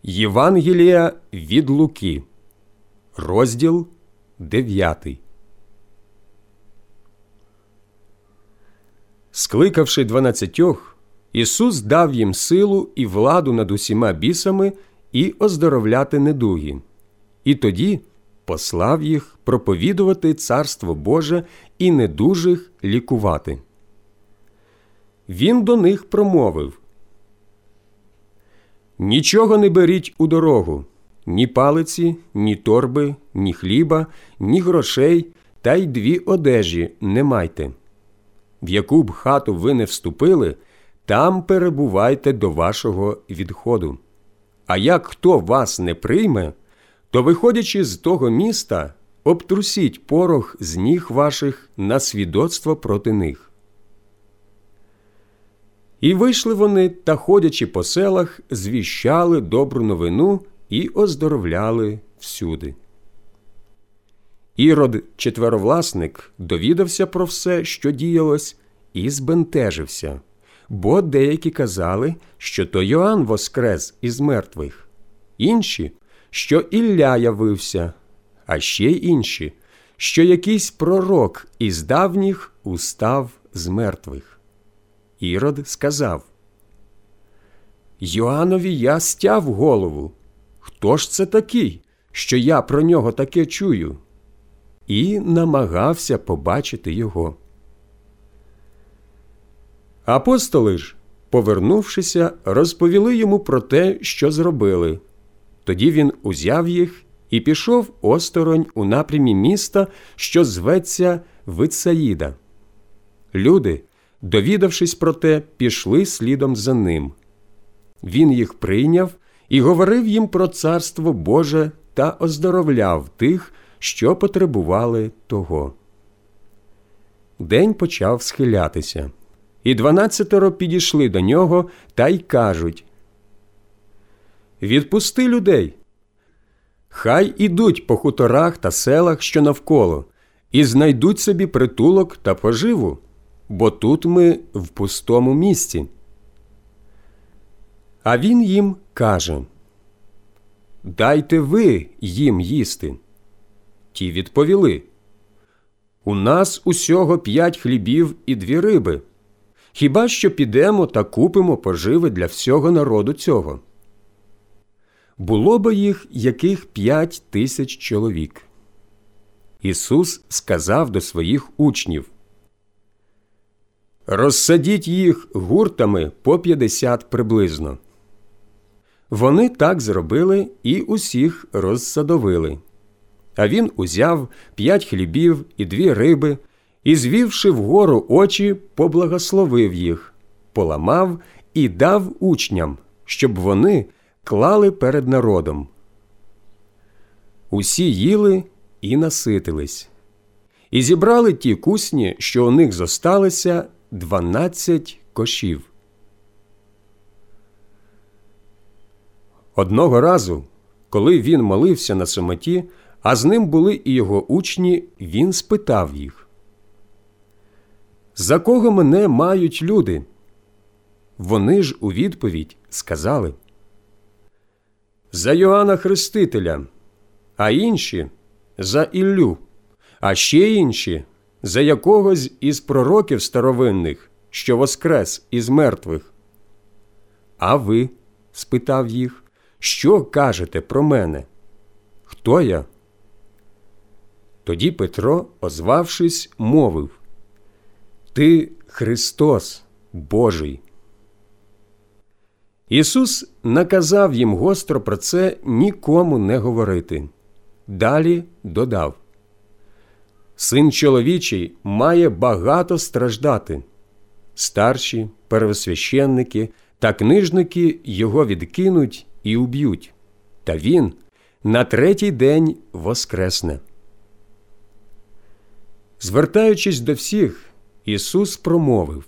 Євангелія від Луки, розділ 9. Скликавши 12, Ісус дав їм силу і владу над усіма бісами і оздоровляти недуги. І тоді послав їх проповідувати Царство Боже і недужих лікувати. Він до них промовив: «Нічого не беріть у дорогу, ні палиці, ні торби, ні хліба, ні грошей, та й 2 одежі не майте. В яку б хату ви не вступили, там перебувайте до вашого відходу. А як хто вас не прийме, то, виходячи з того міста, обтрусіть порох з ніг ваших на свідоцтво проти них». І вийшли вони та, ходячи по селах, звіщали добру новину і оздоровляли всюди. Ірод, четверовласник, довідався про все, що діялось, і збентежився, бо деякі казали, що то Йоанн воскрес із мертвих, інші, що Ілля явився, а ще й інші, що якийсь пророк із давніх устав з мертвих. Ірод сказав: «Йоаннові я стяв голову. Хто ж це такий, що я про нього таке чую?» І намагався побачити його. Апостоли ж, повернувшися, розповіли йому про те, що зробили. Тоді він узяв їх і пішов осторонь у напрямі міста, що зветься Витсаїда. Люди, довідавшись про те, пішли слідом за ним. Він їх прийняв і говорив їм про Царство Боже та оздоровляв тих, що потребували того. День почав схилятися, і 12 підійшли до нього та й кажуть: «Відпусти людей, хай ідуть по хуторах та селах, що навколо, і знайдуть собі притулок та поживу, бо тут ми в пустому місці». А він їм каже: «Дайте ви їм їсти». Ті відповіли: «У нас усього 5 хлібів і 2 риби. Хіба що підемо та купимо поживи для всього народу цього?» Було би їх яких 5000 чоловік. Ісус сказав до своїх учнів: «Розсадіть їх гуртами по 50 приблизно». Вони так зробили і усіх розсадовили. А він узяв 5 хлібів і 2 риби, і, звівши вгору очі, поблагословив їх, поламав і дав учням, щоб вони клали перед народом. Усі їли і наситились. І зібрали ті кусні, що у них зосталися, 12 кошів. Одного разу, коли він молився на самоті, а з ним були і його учні, він спитав їх: «За кого мене мають люди?» Вони ж у відповідь сказали: «За Йоанна Хрестителя, а інші – за Іллю, а ще інші – за якогось із пророків старовинних, що воскрес із мертвих». «А ви?» – спитав їх. «Що кажете про мене? Хто я?» Тоді Петро, озвавшись, мовив: «Ти Христос Божий». Ісус наказав їм гостро про це нікому не говорити. Далі додав: «Син чоловічий має багато страждати. Старші, первосвященники та книжники його відкинуть і уб'ють, та він на 3-й день воскресне». Звертаючись до всіх, Ісус промовив: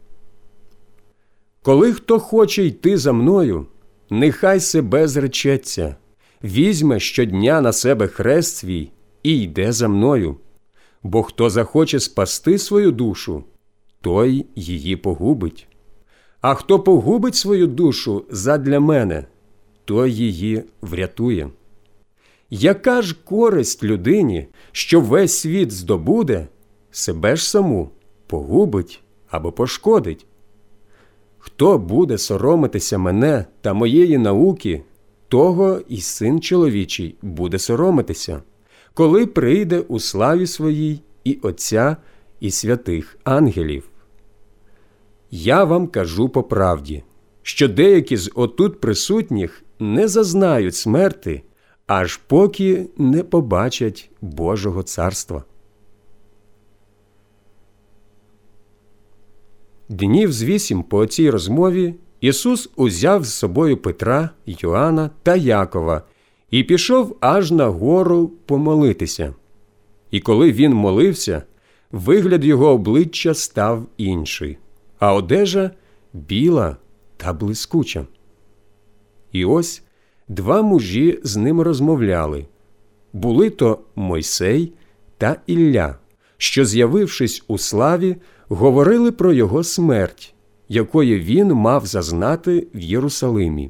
«Коли хто хоче йти за мною, нехай себе зречеться, візьме щодня на себе хрест свій і йде за мною. Бо хто захоче спасти свою душу, той її погубить. А хто погубить свою душу задля мене, той її врятує. Яка ж користь людині, що весь світ здобуде, себе ж саму погубить або пошкодить? Хто буде соромитися мене та моєї науки, того і Син чоловічий буде соромитися, коли прийде у славі своїй і Отця, і святих ангелів. Я вам кажу по правді, що деякі з отут присутніх не зазнають смерти, аж поки не побачать Божого царства. Днів з 8 по цій розмові Ісус узяв з собою Петра, Йоанна та Якова і пішов аж на гору помолитися. І коли він молився, вигляд його обличчя став інший, а одежа біла та блискуча. І ось два мужі з ним розмовляли. Були то Мойсей та Ілля, що, з'явившись у славі, говорили про його смерть, якої він мав зазнати в Єрусалимі.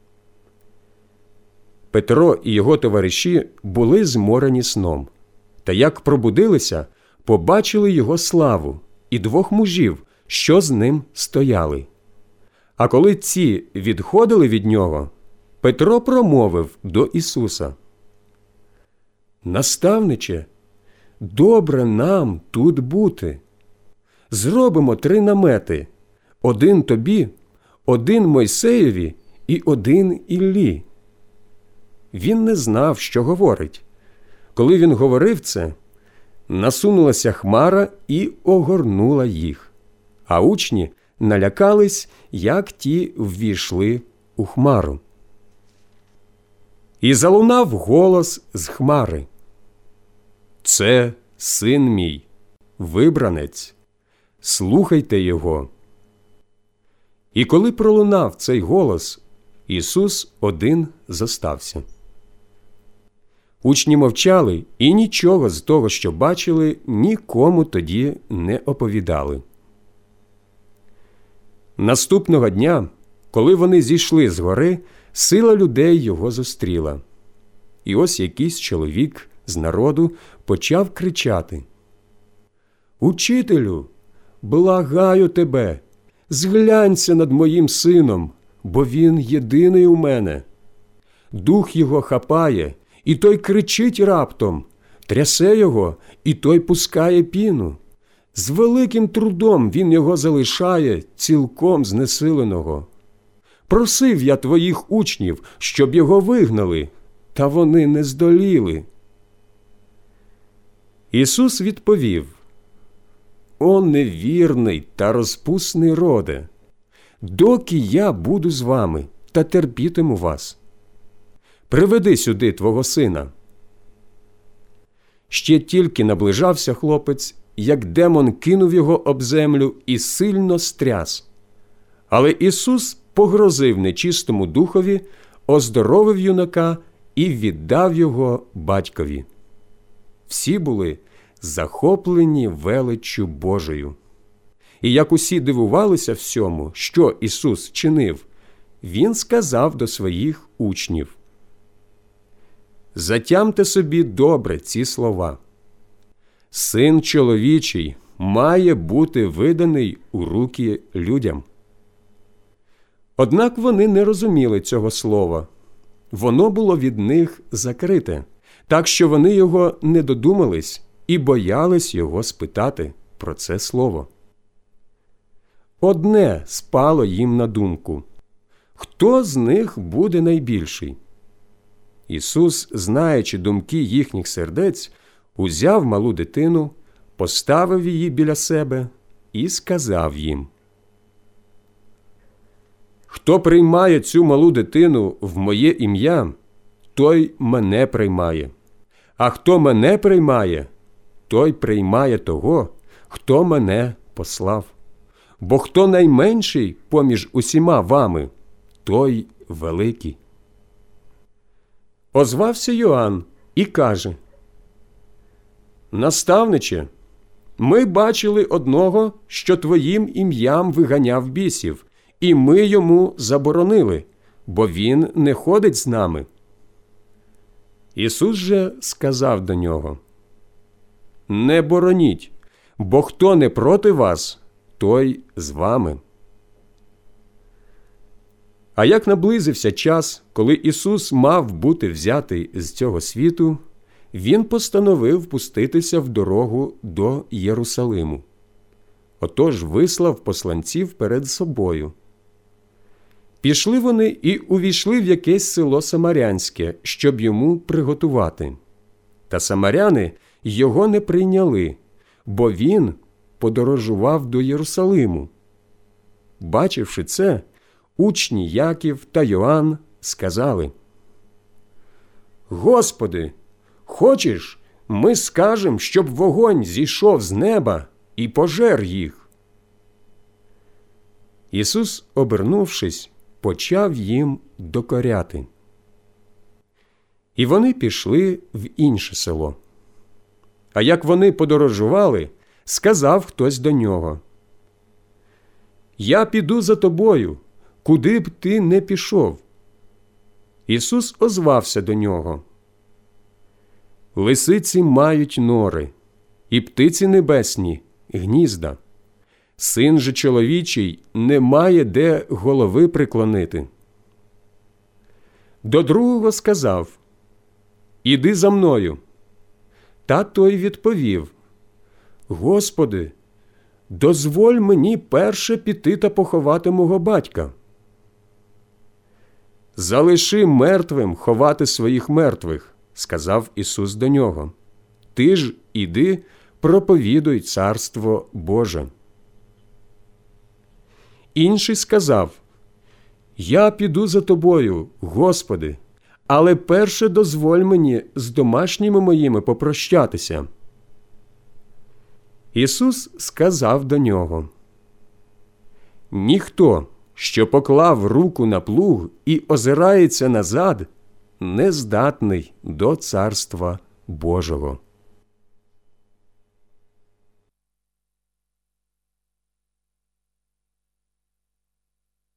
Петро і його товариші були зморені сном, та як пробудилися, побачили його славу і двох мужів, що з ним стояли. А коли ці відходили від нього, Петро промовив до Ісуса: «Наставниче, добре нам тут бути. Зробимо 3 намети, один тобі, один Мойсеєві і один Іллі». Він не знав, що говорить. Коли він говорив це, насунулася хмара і огорнула їх, а учні налякались, як ті ввійшли у хмару. І залунав голос з хмари: «Це син мій, вибранець, слухайте його». І коли пролунав цей голос, Ісус один зостався. Учні мовчали і нічого з того, що бачили, нікому тоді не оповідали. Наступного дня, коли вони зійшли з гори, сила людей його зустріла. І ось якийсь чоловік з народу почав кричати: «Учителю, благаю тебе, зглянься над моїм сином, бо він єдиний у мене. Дух його хапає, і той кричить раптом, трясе його, і той пускає піну. З великим трудом він його залишає, цілком знесиленого. Просив я твоїх учнів, щоб його вигнали, та вони не здоліли». Ісус відповів: «О невірний та розпусний роде! Доки я буду з вами та терпітиму вас? Приведи сюди твого сина». Ще тільки наближався хлопець, як демон кинув його об землю і сильно стряс. Але Ісус погрозив нечистому духові, оздоровив юнака і віддав його батькові. Всі були захоплені величчю Божою. І як усі дивувалися всьому, що Ісус чинив, Він сказав до своїх учнів: «Затямте собі добре ці слова. Син чоловічий має бути виданий у руки людям». Однак вони не розуміли цього слова. Воно було від них закрите, так що вони його не додумались і боялись його спитати про це слово. Одне спало їм на думку: хто з них буде найбільший? Ісус, знаючи думки їхніх сердець, узяв малу дитину, поставив її біля себе і сказав їм: «Хто приймає цю малу дитину в моє ім'я, той мене приймає. А хто мене приймає, той приймає того, хто мене послав. Бо хто найменший поміж усіма вами, той великий». Озвався Йоанн і каже: «Наставниче, ми бачили одного, що твоїм ім'ям виганяв бісів, і ми йому заборонили, бо він не ходить з нами. Ісус же сказав до нього: не бороніть, бо хто не проти вас, той з вами. А як наблизився час, коли Ісус мав бути взятий з цього світу, Він постановив пуститися в дорогу до Єрусалиму. Отож вислав посланців перед собою. Пішли вони і увійшли в якесь село Самарянське, щоб йому приготувати. Та самаряни його не прийняли, бо він подорожував до Єрусалиму. Бачивши це, учні Яків та Йоанн сказали: «Господи, хочеш, ми скажемо, щоб вогонь зійшов з неба і пожер їх?» Ісус, обернувшись, почав їм докоряти. І вони пішли в інше село. А як вони подорожували, сказав хтось до нього: «Я піду за тобою, куди б ти не пішов». Ісус озвався до нього: «Лисиці мають нори, і птиці небесні – гнізда. Син же чоловічий не має де голови приклонити». До другого сказав: «Іди за мною». Та той відповів: «Господи, дозволь мені перше піти та поховати мого батька». «Залиши мертвим ховати своїх мертвих», – сказав Ісус до нього. «Ти ж іди, проповідуй Царство Боже». Інший сказав: «Я піду за тобою, Господи, але перше дозволь мені з домашніми моїми попрощатися». Ісус сказав до нього: «Ніхто, що поклав руку на плуг і озирається назад, не здатний до Царства Божого».